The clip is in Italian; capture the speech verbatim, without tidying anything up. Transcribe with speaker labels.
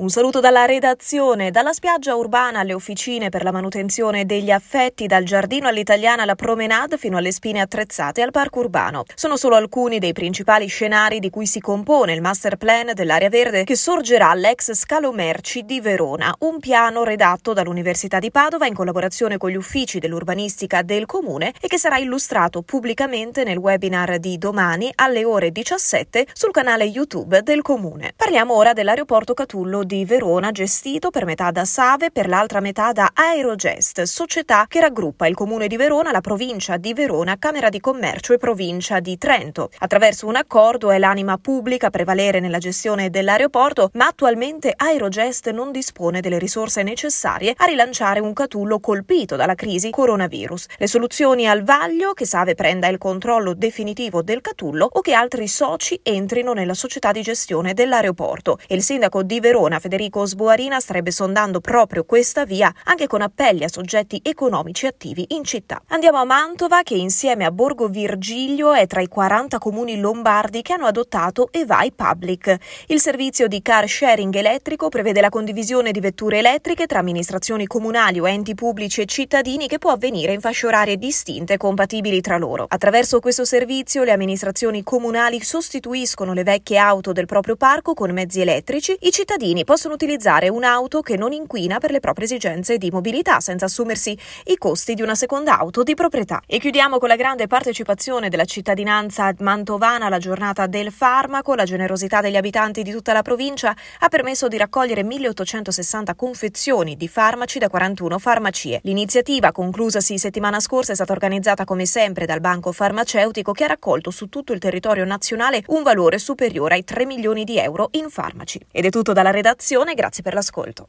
Speaker 1: Un saluto dalla redazione, dalla spiaggia urbana alle officine per la manutenzione degli affetti, dal giardino all'italiana alla promenade fino alle spine attrezzate al parco urbano. Sono solo alcuni dei principali scenari di cui si compone il master plan dell'area verde che sorgerà all'ex scalo merci di Verona, un piano redatto dall'Università di Padova in collaborazione con gli uffici dell'urbanistica del comune e che sarà illustrato pubblicamente nel webinar di domani alle ore diciassette sul canale YouTube del comune. Parliamo ora dell'aeroporto Catullo di Verona, gestito per metà da Save, per l'altra metà da Aerogest, società che raggruppa il comune di Verona, la provincia di Verona, Camera di Commercio e provincia di Trento. Attraverso un accordo è l'anima pubblica a prevalere nella gestione dell'aeroporto, ma attualmente Aerogest non dispone delle risorse necessarie a rilanciare un Catullo colpito dalla crisi coronavirus. Le soluzioni al vaglio che Save prenda il controllo definitivo del Catullo o che altri soci entrino nella società di gestione dell'aeroporto. Il sindaco di Verona, Federico Sboarina, starebbe sondando proprio questa via, anche con appelli a soggetti economici attivi in città. Andiamo a Mantova, che insieme a Borgo Virgilio è tra i quaranta comuni lombardi che hanno adottato Evai Public. Il servizio di car sharing elettrico prevede la condivisione di vetture elettriche tra amministrazioni comunali o enti pubblici e cittadini, che può avvenire in fasce orarie distinte e compatibili tra loro. Attraverso questo servizio le amministrazioni comunali sostituiscono le vecchie auto del proprio parco con mezzi elettrici. I cittadini possono utilizzare un'auto che non inquina per le proprie esigenze di mobilità, senza assumersi i costi di una seconda auto di proprietà. E chiudiamo con la grande partecipazione della cittadinanza mantovana alla giornata del farmaco. La generosità degli abitanti di tutta la provincia ha permesso di raccogliere milleottocentosessanta confezioni di farmaci da quarantuno farmacie. L'iniziativa, conclusasi settimana scorsa, è stata organizzata come sempre dal Banco Farmaceutico, che ha raccolto su tutto il territorio nazionale un valore superiore ai tre milioni di euro in farmaci. Ed è tutto dalla redazione, grazie per l'ascolto.